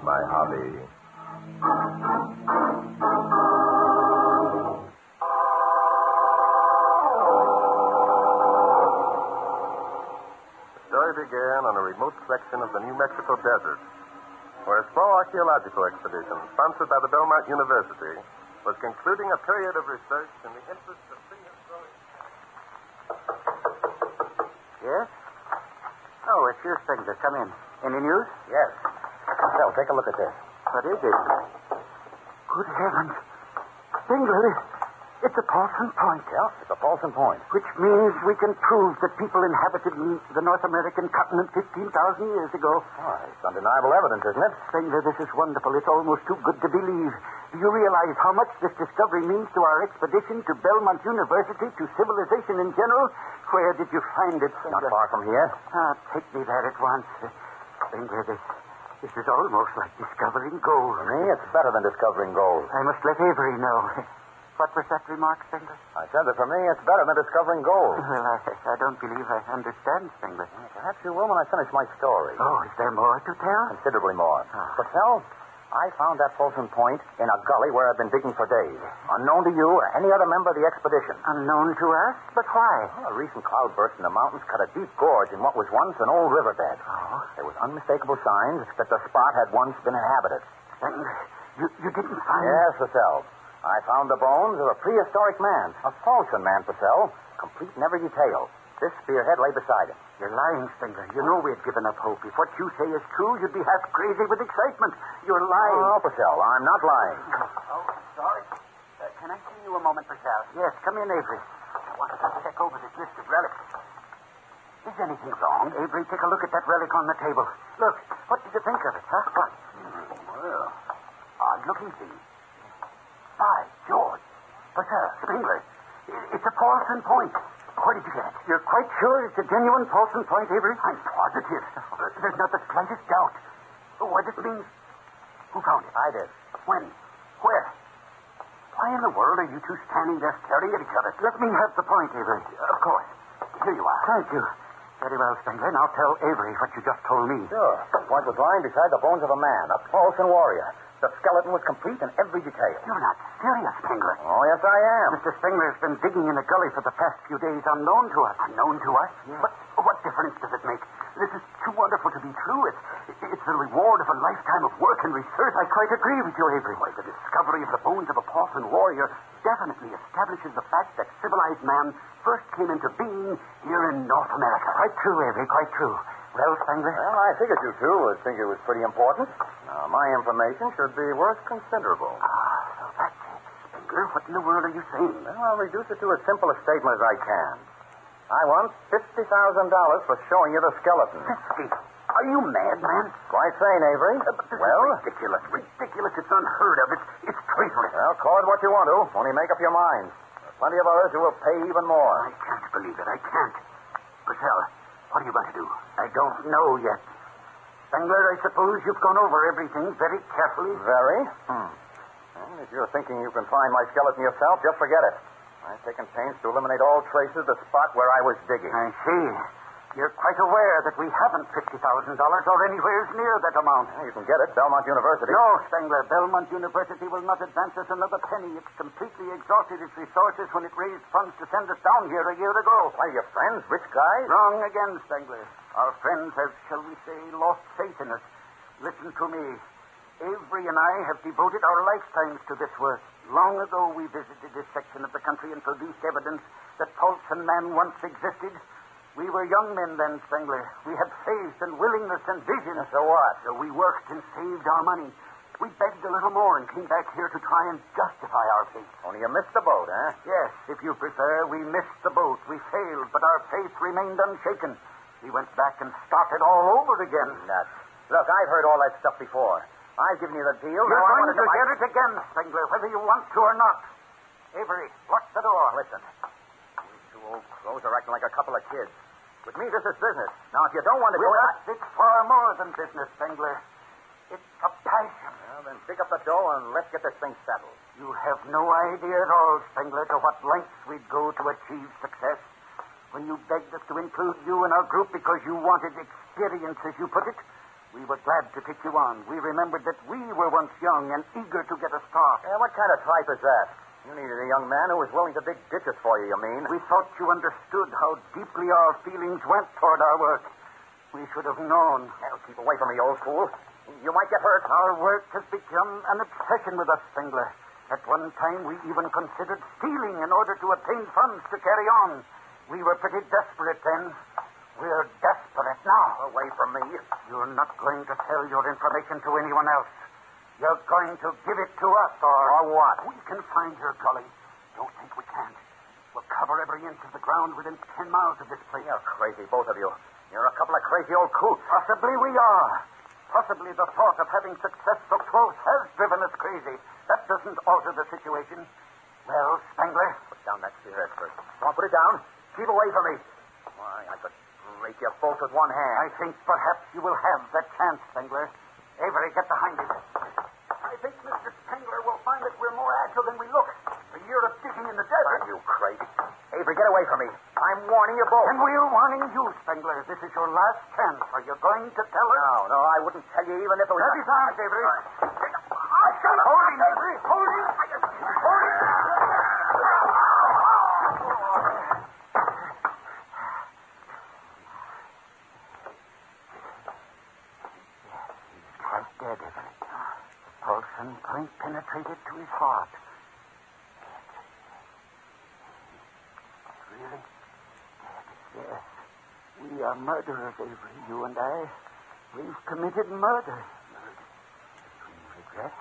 my hobby. The story began on a remote section of the New Mexico desert, where a small archaeological expedition sponsored by the Belmont University was concluding a period of research in the interest of prehistoric... Yes? Oh, it's you, Spengler. Come in. Any news? Yes. Well, take a look at this. What is it? Good heavens. Spengler, it's a Paulson Point. Yeah, it's a Paulson Point. Which means we can prove that people inhabited the North American continent 15,000 years ago. Oh, it's undeniable evidence, isn't it? Spengler, this is wonderful. It's almost too good to believe. Do you realize how much this discovery means to our expedition to Belmont University, to civilization in general? Where did you find it, Spengler? Not far from here. Take me there at once. Spengler, this is almost like discovering gold. For me, it's better than discovering gold. I must let Avery know. What was that remark, Spengler? I said that for me, it's better than discovering gold. Well, I don't believe I understand, Spengler. Perhaps you will when I finish my story. Oh, is there more to tell? Considerably more. Purcell, I found that Folsom Point in a gully where I've been digging for days. Unknown to you or any other member of the expedition. Unknown to us? But why? Well, a recent cloudburst in the mountains cut a deep gorge in what was once an old riverbed. Oh? There was unmistakable signs that the spot had once been inhabited. Spengler, you didn't find... Yes, Purcell. I found the bones of a prehistoric man, a Folsom man, Purcell, complete in every detail. This spearhead lay beside him. You're lying, Spengler. You know we've given up hope. If what you say is true, you'd be half crazy with excitement. You're lying. Oh, Purcell, I'm not lying. Oh, sorry. Can I see you a moment, Purcell? Yes, come in, Avery. I wanted to check over this list of relics. Is anything wrong? Avery, take a look at that relic on the table. Look, what did you think of it, huh? What? Well, odd-looking thing. By George. Purcell, Spengler, it's a Paulson Point. Where did you get it? You're quite sure it's a genuine Paulson Point, Avery? I'm positive. There's not the slightest doubt. What this means... Who found it? I did. When? Where? Why in the world are you two standing there staring at each other? Let me have the point, Avery. Of course. Here you are. Thank you. Very well, Spengler. Now tell Avery what you just told me. Sure. The point was lying beside the bones of a man, a Paulson warrior. The skeleton was complete in every detail. You're not serious, Spengler. Oh, yes, I am. Mr. Spengler's been digging in the gully for the past few days unknown to us. Unknown to us? Yes. But what difference does it make? This is too wonderful to be true. It's the reward of a lifetime of work and research. I quite agree with you, Avery. Why, the discovery of the bones of a Paulson warrior definitely establishes the fact that civilized man first came into being here in North America. Quite true, Avery, quite true. Well, Spengler? Well, I figured you two would think it was pretty important. Now, my information should be worth considerable. So that's it. Spengler, what in the world are you saying? Well, I'll reduce it to as simple a statement as I can. I want $50,000 for showing you the skeleton. 50? Are you mad, man? Quite sane, Avery. But this is ridiculous. Ridiculous. It's unheard of. It's treacherous. Well, call it what you want to. Only make up your mind. There are plenty of others who will pay even more. I can't believe it. I can't. Purcell, what are you going to do? I don't know yet. Spengler, I suppose you've gone over everything very carefully. Very? Well, if you're thinking you can find my skeleton yourself, just forget it. I've taken pains to eliminate all traces of the spot where I was digging. I see. You're quite aware that we haven't $50,000 or anywhere near that amount. Well, you can get it, Belmont University. No, Spengler. Belmont University will not advance us another penny. It's completely exhausted its resources when it raised funds to send us down here a year ago. Why, your friends, rich guys? Wrong again, Spengler. Our friends have, shall we say, lost faith in us. Listen to me. Avery and I have devoted our lifetimes to this work. Long ago, we visited this section of the country and produced evidence that Paulson man once existed. We were young men then, Spengler. We had faith and willingness and vision. So what? So we worked and saved our money. We begged a little more and came back here to try and justify our faith. Only you missed the boat, huh? Yes, if you prefer, we missed the boat. We failed, but our faith remained unshaken. We went back and started all over again. Nuts. Look, I've heard all that stuff before. I've given you the deal. You're going to get it again, Spengler, whether you want to or not. Avery, lock the door. Listen, these two old crows are acting like a couple of kids. With me, this is business. Now, if you don't want to go... It's far more than business, Spengler. It's a passion. Well, then pick up the dough and let's get this thing settled. You have no idea at all, Spengler, to what lengths we'd go to achieve success. When you begged us to include you in our group because you wanted experience, as you put it, We were glad to take you on. We remembered that we were once young and eager to get a start. Yeah, what kind of tripe is that? You needed a young man who was willing to dig ditches for you, you mean? We thought you understood how deeply our feelings went toward our work. We should have known. Now, keep away from me, old fool. You might get hurt. Our work has become an obsession with us, Spengler. At one time, we even considered stealing in order to obtain funds to carry on. We were pretty desperate then. We're desperate now. Away from me. You're not going to sell your information to anyone else. You're going to give it to us, or what? We can find your gully. Don't think we can't. We'll cover every inch of the ground within 10 miles of this place. You're crazy, both of you. You're a couple of crazy old coots. Possibly we are. Possibly the thought of having success so close has driven us crazy. That doesn't alter the situation. Well, Spengler? Put down that cigarette first. Don't put it down. Keep away from me. Why, I could break you both with one hand. I think perhaps you will have that chance, Spengler. Avery, get behind him. I think Mr. Spengler will find that we're more agile than we look. A year of digging in the desert. Are you crazy? Avery, get away from me. I'm warning you both. And we're warning you, Spengler. This is your last chance. Are you going to tell us? No, I wouldn't tell you even if it was... Grab his arms, Avery. Hold him, Avery. Hold him. Hold him. He's quite dead, Avery. The pulse and point penetrated to his heart. Really? Yes. We are murderers, Avery, you and I. We've committed murder. Between regrets?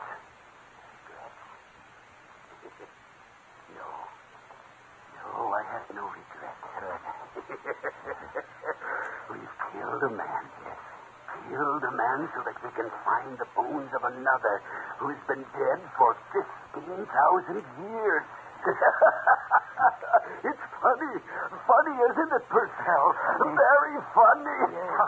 No, I have no regrets, sir. We've killed a man, yes. Killed a man so that we can find the bones of another who's been dead for 15,000 years. It's funny. Funny, isn't it, Purcell? Very funny.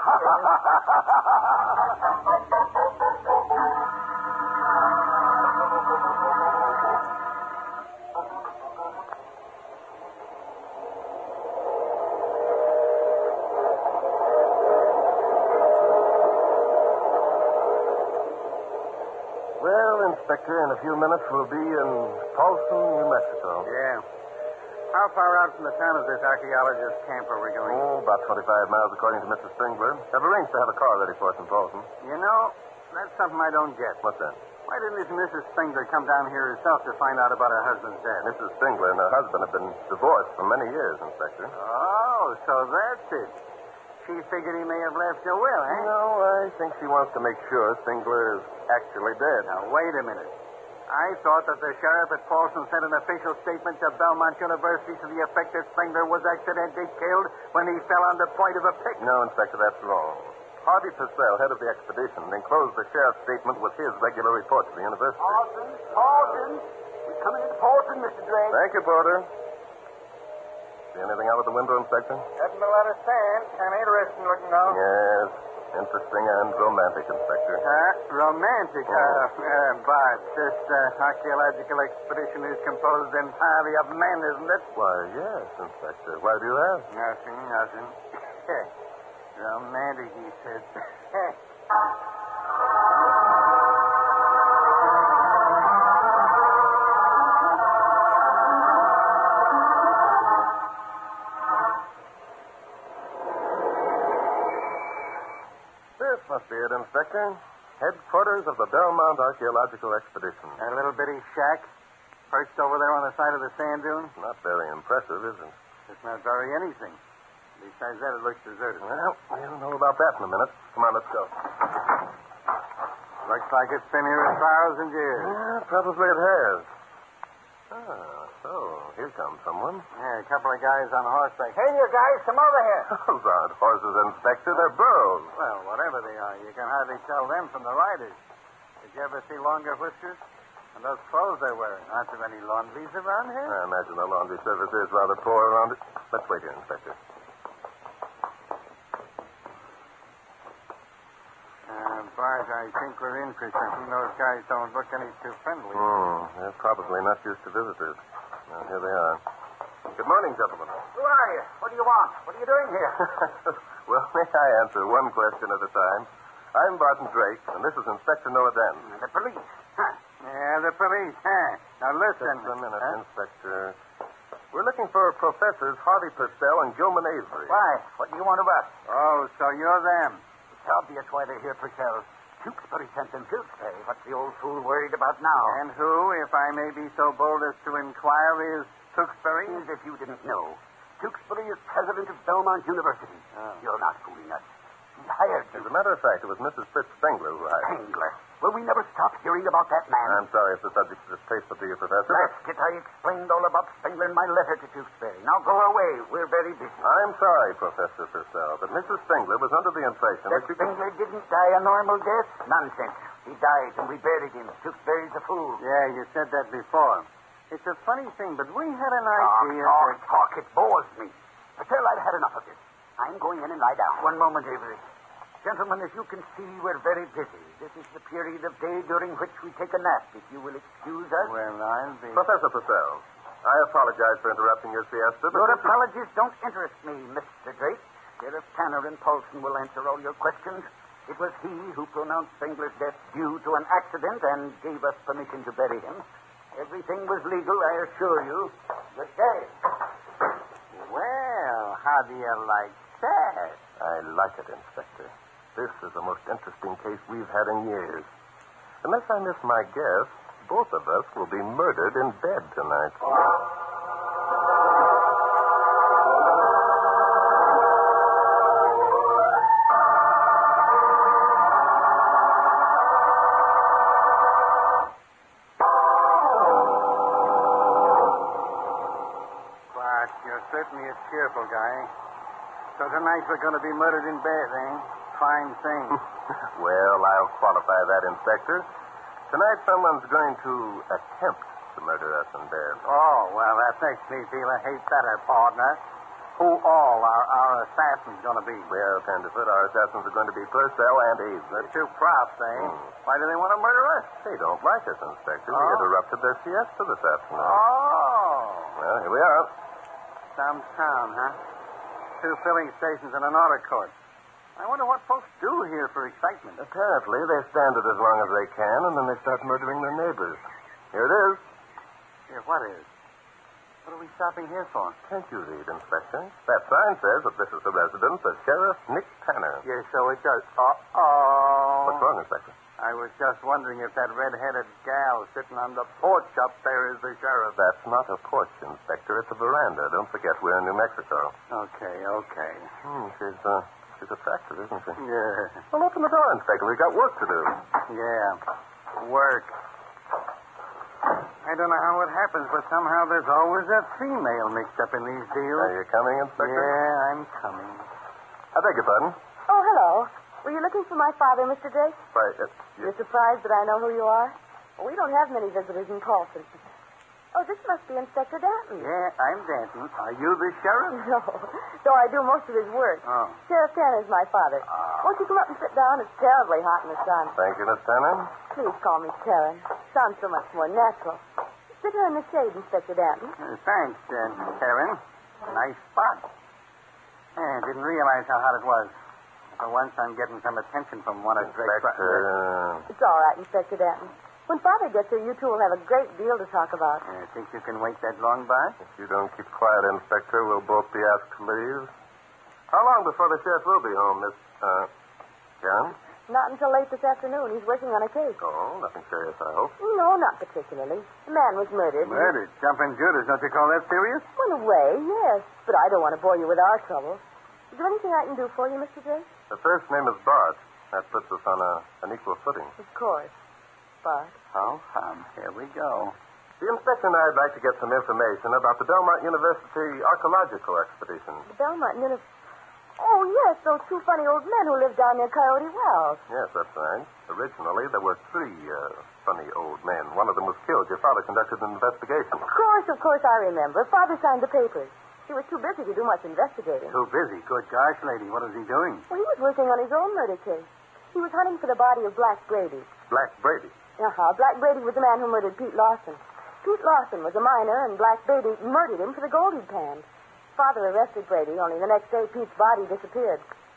Well, Inspector, in a few minutes we'll be in Folsom, New Mexico. Yeah. How far out from the town is this archaeologist camp where we're going? Oh, about 25 miles, according to Mr. Spengler. I've arranged to have a car ready for us in Folsom. You know, that's something I don't get. What's that? Why didn't this Mrs. Spengler come down here herself to find out about her husband's death? Mrs. Spengler and her husband have been divorced for many years, Inspector. Oh, so that's it. She figured he may have left a will, eh? No, I think she wants to make sure Spengler is actually dead. Now, wait a minute. I thought that the sheriff at Folsom sent an official statement to Belmont University to the effect that Spengler was accidentally killed when he fell on the point of a pick. No, Inspector, that's wrong. Harvey Purcell, head of the expedition, enclosed the sheriff's statement with his regular report to the university. Paulson. We're coming into Paulson, Mr. Drake. Thank you, Porter. See anything out of the window, Inspector? Getting a lot of sand. Kind of interesting looking, though. Yes. Interesting and romantic, Inspector. Romantic? Bart, this archaeological expedition is composed entirely of men, isn't it? Why, yes, Inspector. Why do you ask? Nothing. Romantic, he said. This must be it, Inspector. Headquarters of the Belmont Archaeological Expedition. A little bitty shack perched over there on the side of the sand dune. Not very impressive, is it? It's not very anything. Besides that, it looks deserted. Well, we'll know about that in a minute. Come on, let's go. Looks like it's been here 1,000 years. Yeah, probably it has. So here comes someone. Yeah, a couple of guys on horseback. Hey, you guys, come over here. Those aren't horses, Inspector. They're burros. Well, whatever they are, you can hardly tell them from the riders. Did you ever see longer whiskers? And those clothes they're wearing. Aren't there any laundries around here? I imagine the laundry service is rather poor around it. Let's wait here, Inspector. Bart, I think we're in for something. Those guys don't look any too friendly. They're probably not used to visitors. Well, here they are. Good morning, gentlemen. Who are you? What do you want? What are you doing here? Well, may I answer one question at a time? I'm Barton Drake, and this is Inspector Noah Den. The police. Huh. Yeah, the police, huh? Now listen. Just a minute, Inspector. We're looking for Professors Harvey Purcell and Gilman Avery. Why? What do you want of us? Oh, so you're them. It's obvious why they're here, Purcell. Tewksbury sent them Tewksbury. What's the old fool worried about now? And who, if I may be so bold as to inquire, is Tewksbury? As if you didn't know. Tewksbury is president of Belmont University. Oh. You're not fooling us. He hired you. As a matter of fact, it was Mrs. Fritz Spengler who hired me. Spengler. Will we never stop hearing about that man? I'm sorry if the subject is distasteful to you, Professor. That's it. I explained all about Spengler in my letter to Tewksbury. Now go away. We're very busy. I'm sorry, Professor Purcell, but Mrs. Spengler was under the impression That that you Spengler didn't die a normal death? Nonsense. He died and we buried him. Tewksbury's a fool. Yeah, you said that before. It's a funny thing, but we had an idea Talk. It bores me. Purcell, I've had enough of this. I'm going in and lie down. One moment, Avery. Gentlemen, as you can see, we're very busy. This is the period of day during which we take a nap, if you will excuse us. Well, I'll be... Professor Purcell, I apologize for interrupting your siesta, but Your apologies don't interest me, Mr. Drake. Sheriff Tanner and Paulson will answer all your questions. It was he who pronounced Spengler's death due to an accident and gave us permission to bury him. Everything was legal, I assure you. Good day. Well, how do you like that? I like it, Inspector. This is the most interesting case we've had in years. Unless I miss my guess, both of us will be murdered in bed tonight. But you're certainly a cheerful guy. So tonight we're going to be murdered in bed, eh? Fine thing. Well, I'll qualify that, Inspector. Tonight someone's going to attempt to murder us in bed. Oh, well, that makes me feel a heap better, partner. Who all are our assassins going to be? Well, Tenderfoot, our assassins are going to be Purcell and Avery. The two props, eh? Why do they want to murder us? They don't like us, Inspector. We Oh? interrupted their siesta this afternoon. Oh. Well, here we are. Some town, huh? 2 filling stations and an auto court. I wonder what folks do here for excitement. Apparently, they stand it as long as they can, and then they start murdering their neighbors. Here it is. Here, what is? What are we stopping here for? Can't you read, Inspector? That sign says that this is the residence of Sheriff Nick Tanner. Yes, so it does. Uh-oh. What's wrong, Inspector? I was just wondering if that red-headed gal sitting on the porch up there is the sheriff. That's not a porch, Inspector. It's a veranda. Don't forget, we're in New Mexico. Okay. She's attractive, isn't she? Yeah. Well, open the door, Inspector. We've got work to do. Yeah. Work. I don't know how it happens, but somehow there's always a female mixed up in these deals. Are you coming, Inspector? Yeah, I'm coming. I beg your pardon? Oh, hello. Were you looking for my father, Mr. Drake? Why, You're surprised that I know who you are? Well, we don't have many visitors in Paulson. Oh, this must be Inspector Danton. Yeah, I'm Danton. Are you the sheriff? No, though I do most of his work. Oh. Sheriff Tanner's my father. Won't you come up and sit down? It's terribly hot in the sun. Thank you, Miss Tanner. Please call me Karen. Sounds so much more natural. Sit here in the shade, Inspector Danton. Thanks, Karen. Nice spot. Yeah, didn't realize how hot it was. For once, I'm getting some attention from one of Drake's... It's all right, Inspector Danton. When Father gets here, you two will have a great deal to talk about. Think you can wait that long, Bart? If you don't keep quiet, Inspector, we'll both be asked to leave. How long before the sheriff will be home, Miss, Karen? Not until late this afternoon. He's working on a case. Oh, nothing serious, I hope. No, not particularly. The man was murdered. Murdered? Jumping Judas, don't you call that serious? Well, in a way, yes. But I don't want to bore you with our trouble. Is there anything I can do for you, Mr. Drake? The first name is Bart. That puts us on an equal footing. Of course. Bart. How come? Here we go. The inspector and I'd like to get some information about the Belmont University archaeological expedition. The Belmont University. Oh, yes, those two funny old men who live down near Coyote Wells. Yes, that's right. Originally, there were 3 funny old men. One of them was killed. Your father conducted an investigation. Of course, I remember. Father signed the papers. He was too busy to do much investigating. Too busy? Good gosh, lady. What is he doing? Well, he was working on his own murder case. He was hunting for the body of Black Brady. Black Brady? Black Brady was the man who murdered Pete Lawson. Pete Lawson was a miner, and Black Brady murdered him for the gold he'd panned. Father arrested Brady, only the next day Pete's body disappeared.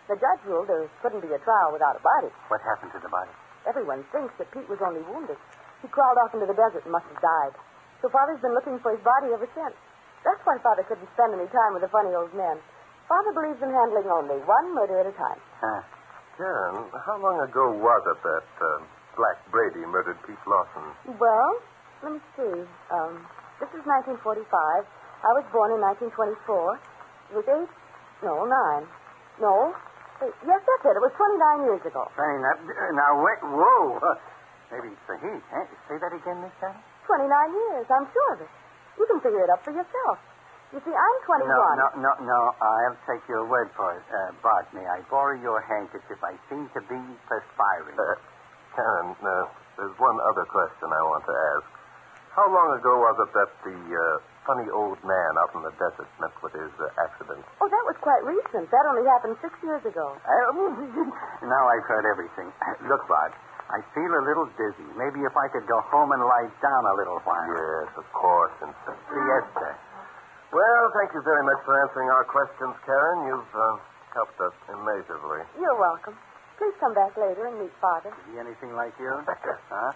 The judge ruled there couldn't be a trial without a body. What happened to the body? Everyone thinks that Pete was only wounded. He crawled off into the desert and must have died. So Father's been looking for his body ever since. That's why Father couldn't spend any time with the funny old men. Father believes in handling only one murder at a time. Huh. Karen, how long ago was it that Black Brady murdered Pete Lawson? Well, let me see. This is 1945. I was born in 1924. It was 9. No. Yes, that's it. It was 29 years ago. Say, now, wait. Whoa. Maybe it's the heat. Eh? Say that again, Miss Sally. 29 years. I'm sure of it. You can figure it up for yourself. You see, I'm 21. No. I'll take your word for it. Bart, may I borrow your handkerchief? I seem to be perspiring. Karen, there's one other question I want to ask. How long ago was it that the funny old man out in the desert met with his accident? Oh, that was quite recent. That only happened 6 years ago. Now I've heard everything. Look, Bart, I feel a little dizzy. Maybe if I could go home and lie down a little while. Yes, of course, Inspector. Yes, sir. Well, thank you very much for answering our questions, Karen. You've helped us immeasurably. You're welcome. Please come back later and meet Father. Is he anything like you? Inspector. Huh?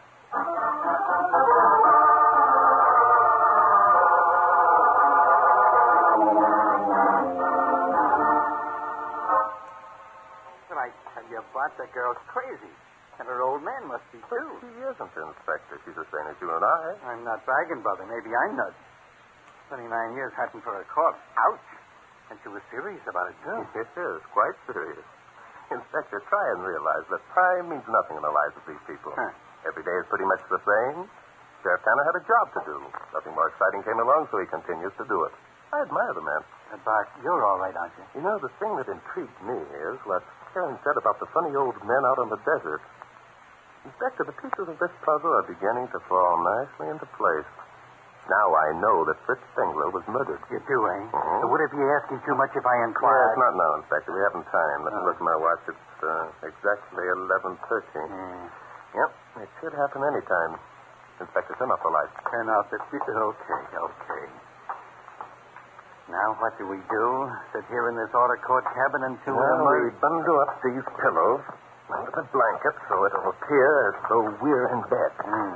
Well, I tell you, Bart, the girl's crazy. And her old man must be, But too. she isn't, Inspector. She's the same as you and I. I'm not bragging, brother. Maybe I'm nuts. 29 years hunting for a corpse. Ouch. And she was serious about it, too. It is quite serious. Inspector, try and realize that time means nothing in the lives of these people. Huh. Every day is pretty much the same. Sheriff Tanner had a job to do. Nothing more exciting came along, so he continues to do it. I admire the man. Bart, you're all right, aren't you? You know, the thing that intrigued me is what Karen said about the funny old men out on the desert. Inspector, the pieces of this puzzle are beginning to fall nicely into place. Now I know that Fritz Spengler was murdered. You do, eh? Mhm. Would it be asking too much if I Yes, inquired? not now, Inspector. We haven't time. Let me look at my watch. It's exactly 11:30. Yep, it should happen any time. Inspector, turn off the lights. Turn off the... Okay. Now, what do we do? Sit here in this auto court cabin until... Well, we bundle up these pillows under the blanket so it'll appear as though we're in bed.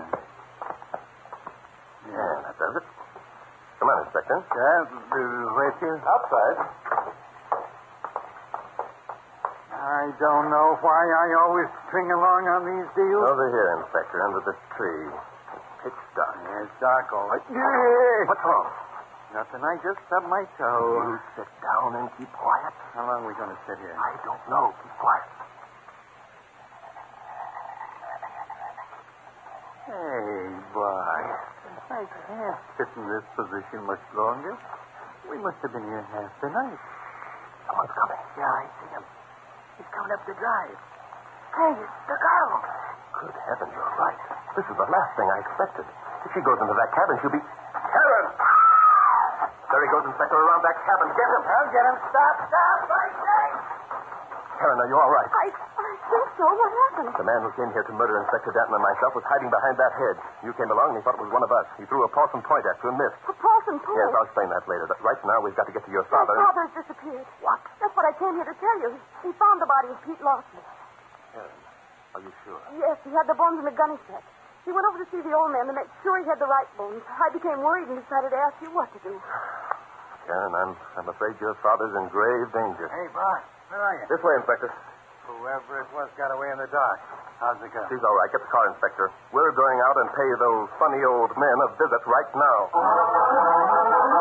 Yeah, that does it. Come on, Inspector. Where's you? Outside. I don't know why I always string along on these deals. Over here, Inspector, under this tree. It's pitch dark. Yeah, it's dark, all right. What's wrong? Nothing. I just stubbed my toe. You sit down and keep quiet. How long are we going to sit here? I don't know. Keep quiet. Hey, boy. I can't sit in this position much longer. We must have been here half the night. Someone's coming. Yeah, I see him. He's coming up the drive. Hey, it's the girl. Good heaven, you're right. This is the last thing I expected. If she goes into that cabin, she'll be... Karen! There he goes, Inspector, around that cabin. Get him! I'll get him. Stop, I say. Karen, are you all right? I think so. What happened? The man who came here to murder Inspector Denton and myself was hiding behind that hedge. You came along and he thought it was one of us. He threw a Paulson point at you and missed. A Paulson point? Yes, I'll explain that later. But right now, we've got to get to your father. My father's disappeared. What? That's what I came here to tell you. He found the body of Pete Lawson. Karen, are you sure? Yes, he had the bones in the gunny sack. He went over to see the old man to make sure he had the right bones. I became worried and decided to ask you what to do. Karen, I'm afraid your father's in grave danger. Hey, Bart, where are you? This way, Inspector. Whoever it was got away in the dark. How's it go? She's all right. Get the car, Inspector. We're going out and pay those funny old men a visit right now.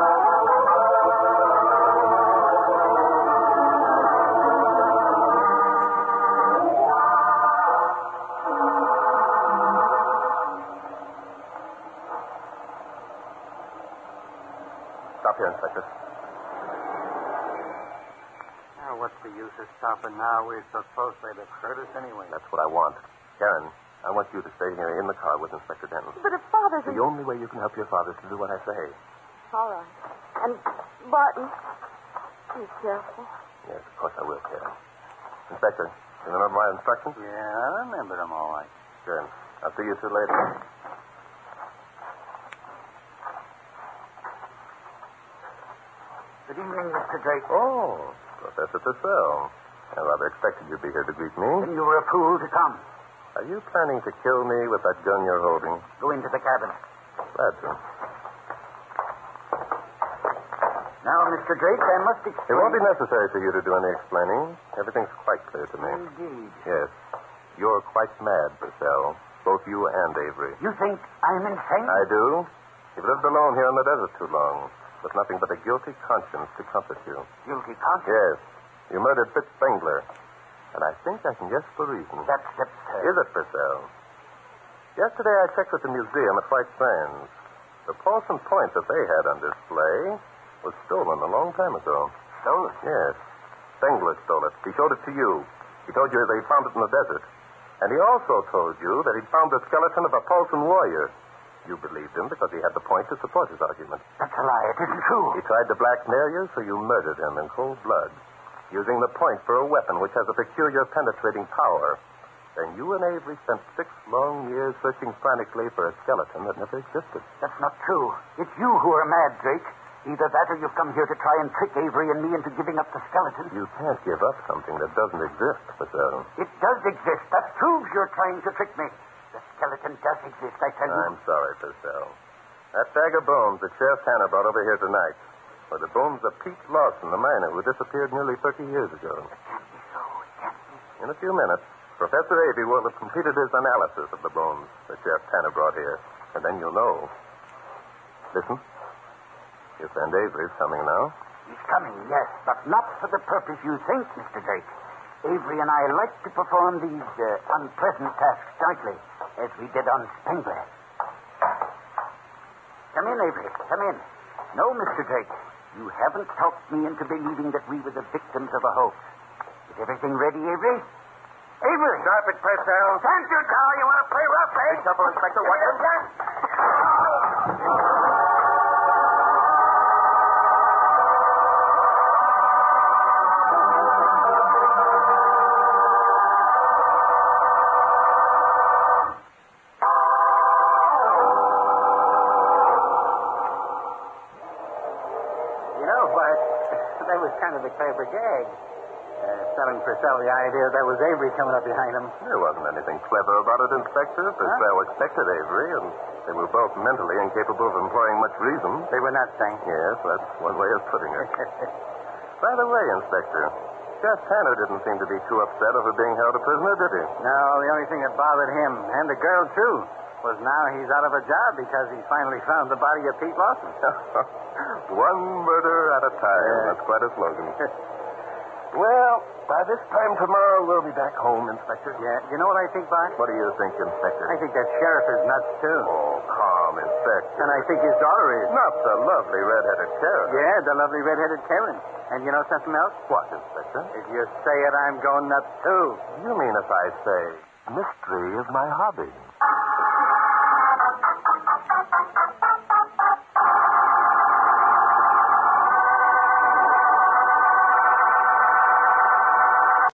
Stop here, Inspector. Now, what's the use of stopping now? We're so close they'd have hurt us anyway. That's what I want. Karen, I want you to stay here in the car with Inspector Denton. But if Father's... The only way you can help your father is to do what I say. All right. And, Barton, be careful. Yes, of course I will, Karen. Inspector, you remember my instructions? Yeah, I remember them all right. Good. I'll see you two later. Good evening, Mr. Drake. Oh, Professor Purcell. I rather expected you'd be here to greet me. Then you were a fool to come. Are you planning to kill me with that gun you're holding? Go into the cabin. Glad to. Now, Mr. Drake, I must explain... It won't be necessary for you to do any explaining. Everything's quite clear to me. Indeed. Yes. You're quite mad, Purcell. Both you and Avery. You think I'm insane? I do. You've lived alone here in the desert too long, with nothing but a guilty conscience to comfort you. Guilty conscience? Yes. You murdered Fitz Spengler. And I think I can guess the reason. That's absurd. Is it, Purcell? Yesterday I checked with the museum at White Sands. The Paulson point that they had on display was stolen a long time ago. Stolen? Yes. Spengler stole it. He showed it to you. He told you that he found it in the desert. And he also told you that he'd found the skeleton of a Paulson warrior. You believed him because he had the point to support his argument. That's a lie. It isn't true. He tried to blackmail you, so you murdered him in cold blood, using the point for a weapon which has a peculiar penetrating power. Then you and Avery spent 6 long years searching frantically for a skeleton that never existed. That's not true. It's you who are mad, Drake. Either that or you've come here to try and trick Avery and me into giving up the skeleton. You can't give up something that doesn't exist, Purcell. It does exist. That proves you're trying to trick me. The skeleton does exist, I tell you. I'm sorry, Purcell. That bag of bones that Sheriff Tanner brought over here tonight were the bones of Pete Lawson, the miner who disappeared nearly 30 years ago. It can't be so. It can't be. In a few minutes, Professor Avery will have completed his analysis of the bones that Sheriff Tanner brought here. And then you'll know. Listen. Your friend Avery's coming now. He's coming, yes, but not for the purpose you think, Mr. Drake. Avery and I like to perform these unpleasant tasks jointly, as we did on Spengler. Come in, Avery. Come in. No, Mr. Drake. You haven't talked me into believing that we were the victims of a hoax. Is everything ready, Avery? Avery! Stop it, Purcell. Can't you tell you want to play rough, eh? Be careful, Inspector. Watch him. That was kind of a clever gag. Selling Purcell the idea that was Avery coming up behind him. There wasn't anything clever about it, Inspector. Purcell expected Avery, and they were both mentally incapable of employing much reason. They were not saying. Yes, that's one way of putting it. By the way, Inspector, Sheriff Tanner didn't seem to be too upset over being held a prisoner, did he? No, the only thing that bothered him, and the girl, too, was now he's out of a job because he finally found the body of Pete Lawson. One murder at a time. Yeah. That's quite a slogan. Well, by this time tomorrow, we'll be back home, Inspector. Yeah, you know what I think, Bart? What do you think, Inspector? I think that sheriff is nuts, too. Oh, calm, Inspector. And I think his daughter is. Not the lovely red-headed Karen. Yeah, the lovely red-headed Karen. And you know something else? What, Inspector? If you say it, I'm going nuts, too. You mean if I say, mystery is my hobby.